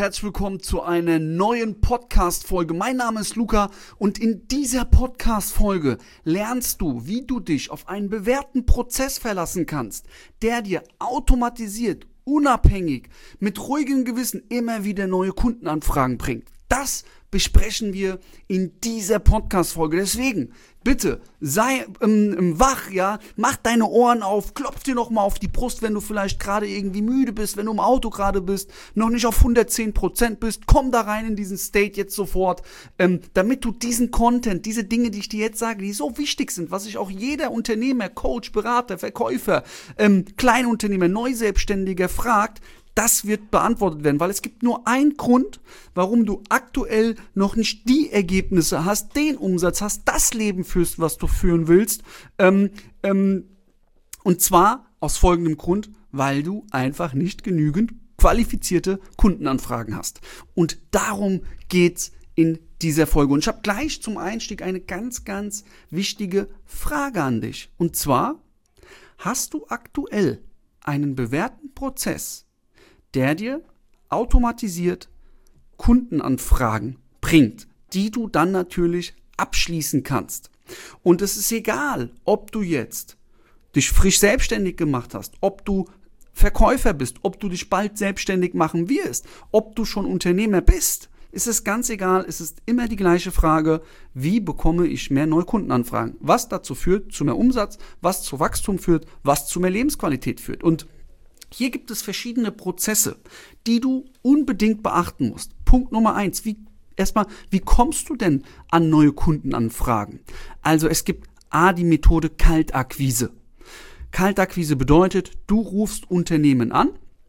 herzlich willkommen zu einer neuen Podcast-Folge. Mein Name ist Luca und in dieser Podcast-Folge lernst du, wie du dich auf einen bewährten Prozess verlassen kannst, der dir automatisiert, unabhängig, mit ruhigem Gewissen immer wieder neue Kundenanfragen bringt. Das besprechen wir in dieser Podcast-Folge. Deswegen, bitte, sei wach, ja, mach deine Ohren auf, klopf dir nochmal auf die Brust, wenn du vielleicht gerade irgendwie müde bist, wenn du im Auto gerade bist, noch nicht auf 110% bist, komm da rein in diesen State jetzt sofort, damit du diesen Content, diese Dinge, die ich dir jetzt sage, die so wichtig sind, was sich auch jeder Unternehmer, Coach, Berater, Verkäufer, Kleinunternehmer, Neuselbstständiger fragt, das wird beantwortet werden, weil es gibt nur einen Grund, warum du aktuell noch nicht die Ergebnisse hast, den Umsatz hast, das Leben führst, was du führen willst. Und zwar aus folgendem Grund, weil du einfach nicht genügend qualifizierte Kundenanfragen hast. Und darum geht's in dieser Folge. Und ich habe gleich zum Einstieg eine ganz, ganz wichtige Frage an dich. Und zwar, hast du aktuell einen bewährten Prozess, der dir automatisiert Kundenanfragen bringt, die du dann natürlich abschließen kannst. Und es ist egal, ob du jetzt dich frisch selbstständig gemacht hast, ob du Verkäufer bist, ob du dich bald selbstständig machen wirst, ob du schon Unternehmer bist. Es ist ganz egal, es ist immer die gleiche Frage, wie bekomme ich mehr Neukundenanfragen? Was dazu führt, zu mehr Umsatz, was zu Wachstum führt, was zu mehr Lebensqualität führt. Und hier gibt es verschiedene Prozesse, die du unbedingt beachten musst. Punkt Nummer 1, wie kommst du denn an neue Kundenanfragen? Also es gibt die Methode Kaltakquise. Kaltakquise bedeutet, du rufst Unternehmen an.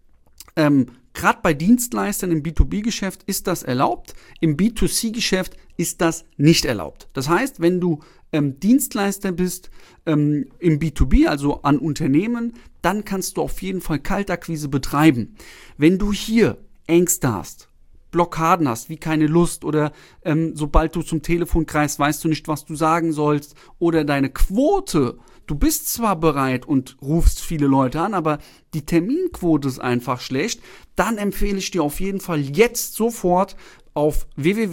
Gerade bei Dienstleistern im B2B-Geschäft ist das erlaubt, im B2C-Geschäft ist das nicht erlaubt. Das heißt, wenn du Dienstleister bist im B2B, also an Unternehmen, dann kannst du auf jeden Fall Kaltakquise betreiben. Wenn du hier Ängste hast, Blockaden hast, wie keine Lust oder sobald du zum Telefon greifst, weißt du nicht, was du sagen sollst oder deine Quote, du bist zwar bereit und rufst viele Leute an, aber die Terminquote ist einfach schlecht, dann empfehle ich dir auf jeden Fall jetzt sofort auf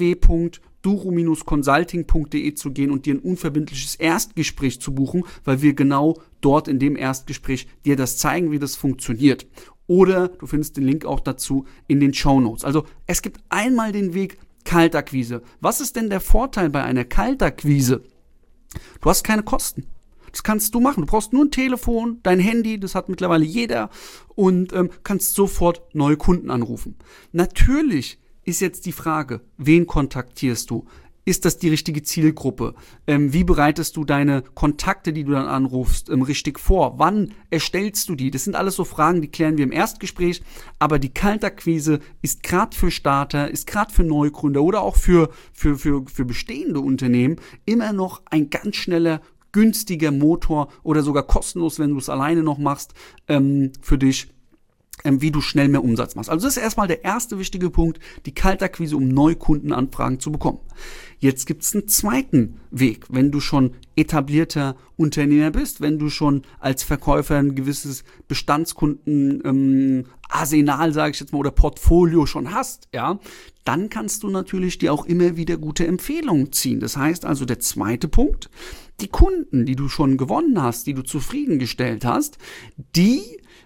www.duru-consulting.de zu gehen und dir ein unverbindliches Erstgespräch zu buchen, weil wir genau dort in dem Erstgespräch dir das zeigen, wie das funktioniert. Oder du findest den Link auch dazu in den Shownotes. Also es gibt einmal den Weg Kaltakquise. Was ist denn der Vorteil bei einer Kaltakquise? Du hast keine Kosten. Das kannst du machen. Du brauchst nur ein Telefon, dein Handy, das hat mittlerweile jeder und kannst sofort neue Kunden anrufen. Natürlich ist jetzt die Frage, wen kontaktierst du? Ist das die richtige Zielgruppe? Wie bereitest du deine Kontakte, die du dann anrufst, richtig vor? Wann erstellst du die? Das sind alles so Fragen, die klären wir im Erstgespräch. Aber die Kaltakquise ist gerade für Starter, ist gerade für Neugründer oder auch für bestehende Unternehmen immer noch ein ganz schneller, günstiger Motor oder sogar kostenlos, wenn du es alleine noch machst, für dich, wie du schnell mehr Umsatz machst. Also das ist erstmal der erste wichtige Punkt, die Kaltakquise, um Neukundenanfragen zu bekommen. Jetzt gibt es einen zweiten Weg, wenn du schon etablierter Unternehmer bist, wenn du schon als Verkäufer ein gewisses Bestandskunden Arsenal, sage ich jetzt mal, oder Portfolio schon hast, ja, dann kannst du natürlich dir auch immer wieder gute Empfehlungen ziehen. Das heißt also, der zweite Punkt, die Kunden, die du schon gewonnen hast, die du zufriedengestellt hast, die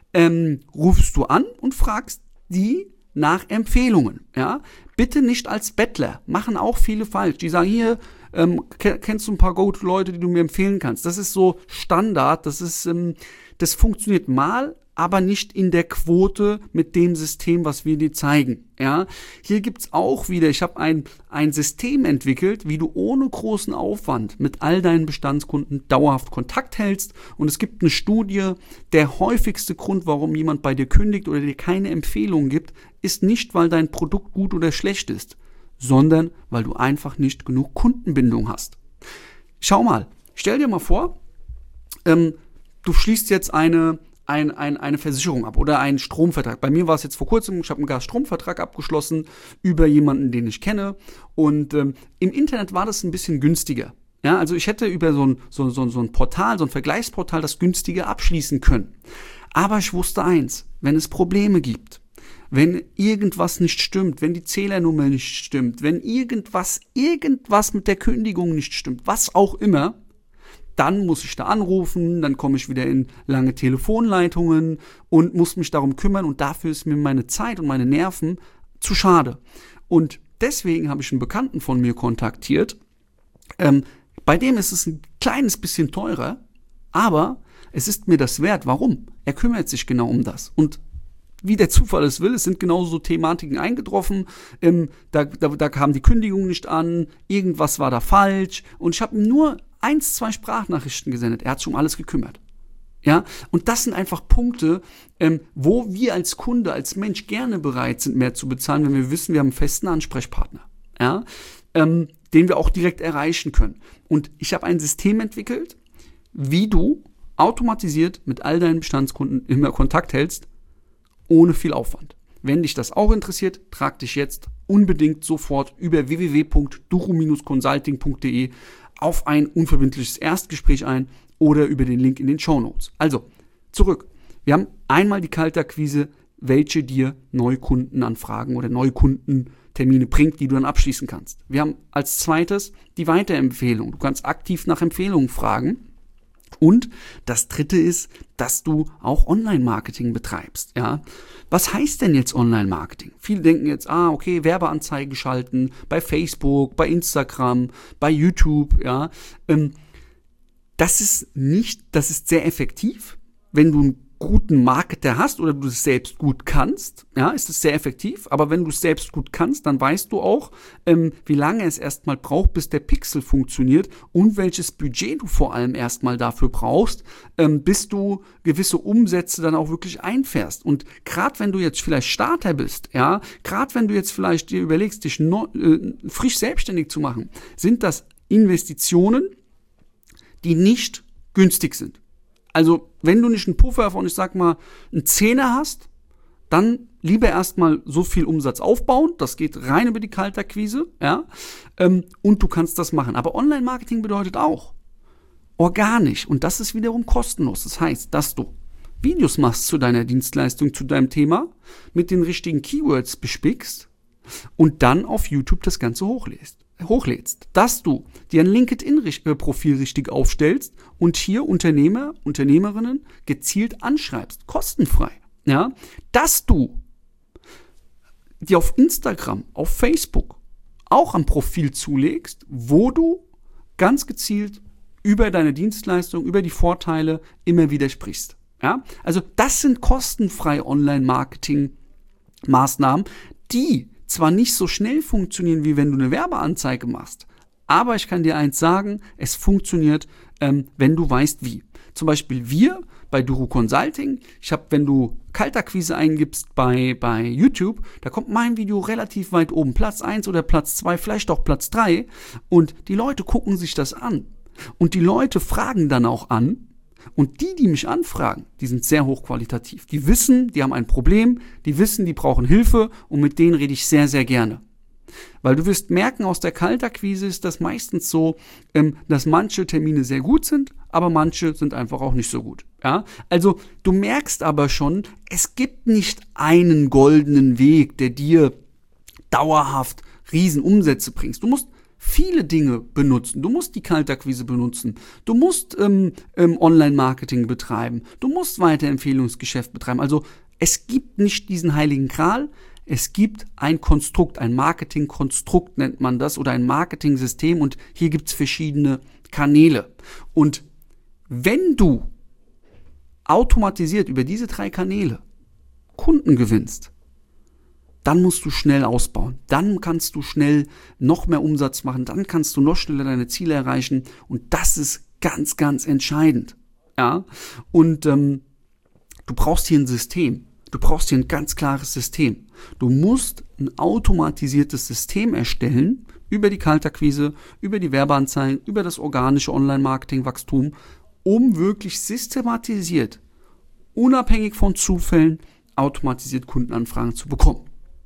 rufst du an und fragst die nach Empfehlungen, ja. Bitte nicht als Bettler, machen auch viele falsch. Die sagen, hier, kennst du ein paar Go-To-Leute, die du mir empfehlen kannst. Das ist so Standard, das funktioniert mal, aber nicht in der Quote mit dem System, was wir dir zeigen. Ja, hier gibt's auch wieder, ich habe ein System entwickelt, wie du ohne großen Aufwand mit all deinen Bestandskunden dauerhaft Kontakt hältst. Und es gibt eine Studie, der häufigste Grund, warum jemand bei dir kündigt oder dir keine Empfehlung gibt, ist nicht, weil dein Produkt gut oder schlecht ist, sondern weil du einfach nicht genug Kundenbindung hast. Schau mal, stell dir mal vor, du schließt jetzt eine Versicherung ab oder einen Stromvertrag. Bei mir war es jetzt vor kurzem, ich habe einen Gasstromvertrag abgeschlossen über jemanden, den ich kenne. Und im Internet war das ein bisschen günstiger. Ja, also ich hätte über so ein Portal, so ein Vergleichsportal das günstiger abschließen können. Aber ich wusste eins, wenn es Probleme gibt, wenn irgendwas nicht stimmt, wenn die Zählernummer nicht stimmt, wenn irgendwas mit der Kündigung nicht stimmt, was auch immer, dann muss ich da anrufen, dann komme ich wieder in lange Telefonleitungen und muss mich darum kümmern und dafür ist mir meine Zeit und meine Nerven zu schade. Und deswegen habe ich einen Bekannten von mir kontaktiert, bei dem ist es ein kleines bisschen teurer, aber es ist mir das wert. Warum? Er kümmert sich genau um das. Und wie der Zufall es will, es sind genauso Thematiken eingetroffen, da kam die Kündigung nicht an, irgendwas war da falsch und ich habe ihm nur 2 Sprachnachrichten gesendet. Er hat sich um alles gekümmert. Ja, und das sind einfach Punkte, wo wir als Kunde, als Mensch gerne bereit sind, mehr zu bezahlen, wenn wir wissen, wir haben einen festen Ansprechpartner, ja, den wir auch direkt erreichen können. Und ich habe ein System entwickelt, wie du automatisiert mit all deinen Bestandskunden immer Kontakt hältst, ohne viel Aufwand. Wenn dich das auch interessiert, trag dich jetzt unbedingt sofort über www.duro-consulting.de auf ein unverbindliches Erstgespräch ein oder über den Link in den Shownotes. Also, zurück. Wir haben einmal die Kaltakquise, welche dir Neukundenanfragen oder Neukundentermine bringt, die du dann abschließen kannst. Wir haben als zweites die Weiterempfehlung. Du kannst aktiv nach Empfehlungen fragen. Und das dritte ist, dass du auch Online-Marketing betreibst. Ja? Was heißt denn jetzt Online-Marketing? Viele denken jetzt, okay, Werbeanzeigen schalten bei Facebook, bei Instagram, bei YouTube. Ja? Das ist sehr effektiv, wenn du einen guten Marketer hast oder du es selbst gut kannst, ja, ist es sehr effektiv. Aber wenn du es selbst gut kannst, dann weißt du auch, wie lange es erstmal braucht, bis der Pixel funktioniert und welches Budget du vor allem erstmal dafür brauchst, bis du gewisse Umsätze dann auch wirklich einfährst. Und gerade wenn du jetzt vielleicht Starter bist, ja, gerade wenn du jetzt vielleicht dir überlegst, dich frisch selbstständig zu machen, sind das Investitionen, die nicht günstig sind. Also, wenn du nicht einen Puffer von, ich sag mal, einen Zehner hast, dann lieber erstmal so viel Umsatz aufbauen. Das geht rein über die Kaltakquise, ja. Und du kannst das machen. Aber Online-Marketing bedeutet auch organisch. Und das ist wiederum kostenlos. Das heißt, dass du Videos machst zu deiner Dienstleistung, zu deinem Thema, mit den richtigen Keywords bespickst und dann auf YouTube das Ganze hochlädst, dass du dir ein LinkedIn-Profil richtig aufstellst und hier Unternehmer, Unternehmerinnen gezielt anschreibst, kostenfrei, ja, dass du dir auf Instagram, auf Facebook auch ein Profil zulegst, wo du ganz gezielt über deine Dienstleistung, über die Vorteile immer wieder sprichst, ja, also das sind kostenfreie Online-Marketing-Maßnahmen, die zwar nicht so schnell funktionieren, wie wenn du eine Werbeanzeige machst, aber ich kann dir eins sagen, es funktioniert, wenn du weißt wie. Zum Beispiel wir bei Duro Consulting, wenn du Kaltakquise eingibst bei YouTube, da kommt mein Video relativ weit oben, Platz 1 oder Platz 2, vielleicht auch Platz 3 und die Leute gucken sich das an und die Leute fragen dann auch an. Und die mich anfragen, die sind sehr hochqualitativ. Die wissen, die haben ein Problem, die wissen, die brauchen Hilfe und mit denen rede ich sehr, sehr gerne. Weil du wirst merken, aus der Kaltakquise ist das meistens so, dass manche Termine sehr gut sind, aber manche sind einfach auch nicht so gut. Ja? Also du merkst aber schon, es gibt nicht einen goldenen Weg, der dir dauerhaft Riesenumsätze bringt. Du musst viele Dinge benutzen. Du musst die Kaltakquise benutzen. Du musst Online-Marketing betreiben. Du musst Weiterempfehlungsgeschäft betreiben. Also es gibt nicht diesen heiligen Gral. Es gibt ein Konstrukt, ein Marketing-Konstrukt nennt man das oder ein Marketing-System und hier gibt es verschiedene Kanäle. Und wenn du automatisiert über diese 3 Kanäle Kunden gewinnst, dann musst du schnell ausbauen. Dann kannst du schnell noch mehr Umsatz machen. Dann kannst du noch schneller deine Ziele erreichen. Und das ist ganz, ganz entscheidend. Ja? Und du brauchst hier ein System. Du brauchst hier ein ganz klares System. Du musst ein automatisiertes System erstellen über die Kaltakquise, über die Werbeanzeigen, über das organische Online-Marketing-Wachstum, um wirklich systematisiert, unabhängig von Zufällen, automatisiert Kundenanfragen zu bekommen.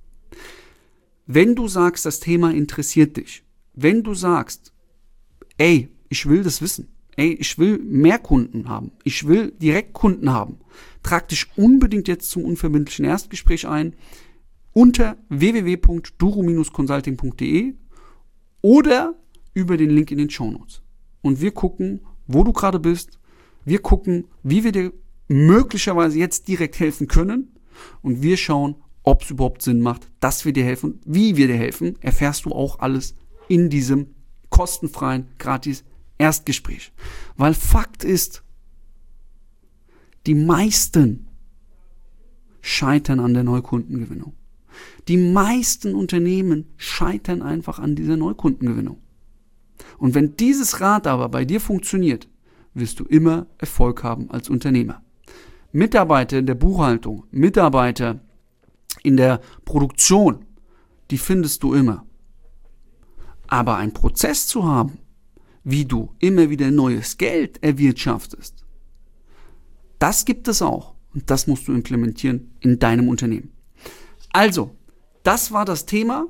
Wenn du sagst, das Thema interessiert dich, wenn du sagst, ey, ich will das wissen, ey, ich will mehr Kunden haben, ich will direkt Kunden haben, trag dich unbedingt jetzt zum unverbindlichen Erstgespräch ein unter www.duro-consulting.de oder über den Link in den Shownotes. Und wir gucken, wo du gerade bist, wir gucken, wie wir dir möglicherweise jetzt direkt helfen können und wir schauen, ob es überhaupt Sinn macht, dass wir dir helfen. Wie wir dir helfen, erfährst du auch alles in diesem kostenfreien, gratis Erstgespräch. Weil Fakt ist, die meisten scheitern an der Neukundengewinnung. Die meisten Unternehmen scheitern einfach an dieser Neukundengewinnung. Und wenn dieses Rad aber bei dir funktioniert, wirst du immer Erfolg haben als Unternehmer. Mitarbeiter in der Buchhaltung, Mitarbeiter in der Produktion, die findest du immer. Aber einen Prozess zu haben, wie du immer wieder neues Geld erwirtschaftest, das gibt es auch. Und das musst du implementieren in deinem Unternehmen. Also, das war das Thema.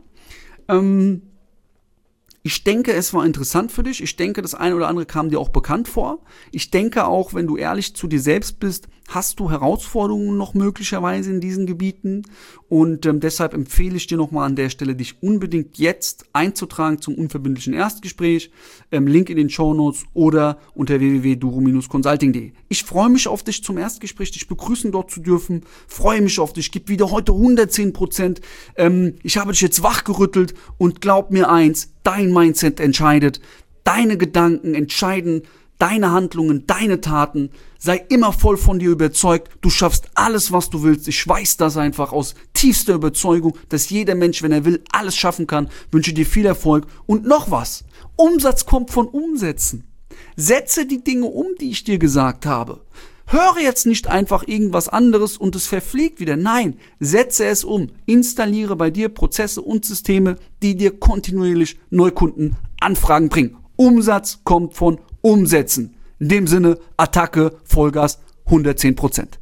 Ich denke, es war interessant für dich. Ich denke, das eine oder andere kam dir auch bekannt vor. Ich denke auch, wenn du ehrlich zu dir selbst bist, hast du Herausforderungen noch möglicherweise in diesen Gebieten. Und deshalb empfehle ich dir nochmal an der Stelle, dich unbedingt jetzt einzutragen zum unverbindlichen Erstgespräch. Link in den Shownotes oder unter www.duro-consulting.de. Ich freue mich auf dich zum Erstgespräch, dich begrüßen dort zu dürfen. Freue mich auf dich. Gib wieder heute 110%. Ich habe dich jetzt wachgerüttelt und glaub mir eins, dein Mindset entscheidet, deine Gedanken entscheiden, deine Handlungen, deine Taten. Sei immer voll von dir überzeugt, du schaffst alles, was du willst. Ich weiß das einfach aus tiefster Überzeugung, dass jeder Mensch, wenn er will, alles schaffen kann. Wünsche dir viel Erfolg und noch was. Umsatz kommt von Umsetzen. Setze die Dinge um, die ich dir gesagt habe. Höre jetzt nicht einfach irgendwas anderes und es verfliegt wieder. Nein, setze es um. Installiere bei dir Prozesse und Systeme, die dir kontinuierlich Neukundenanfragen bringen. Umsatz kommt von Umsetzen. In dem Sinne, Attacke, Vollgas, 110%.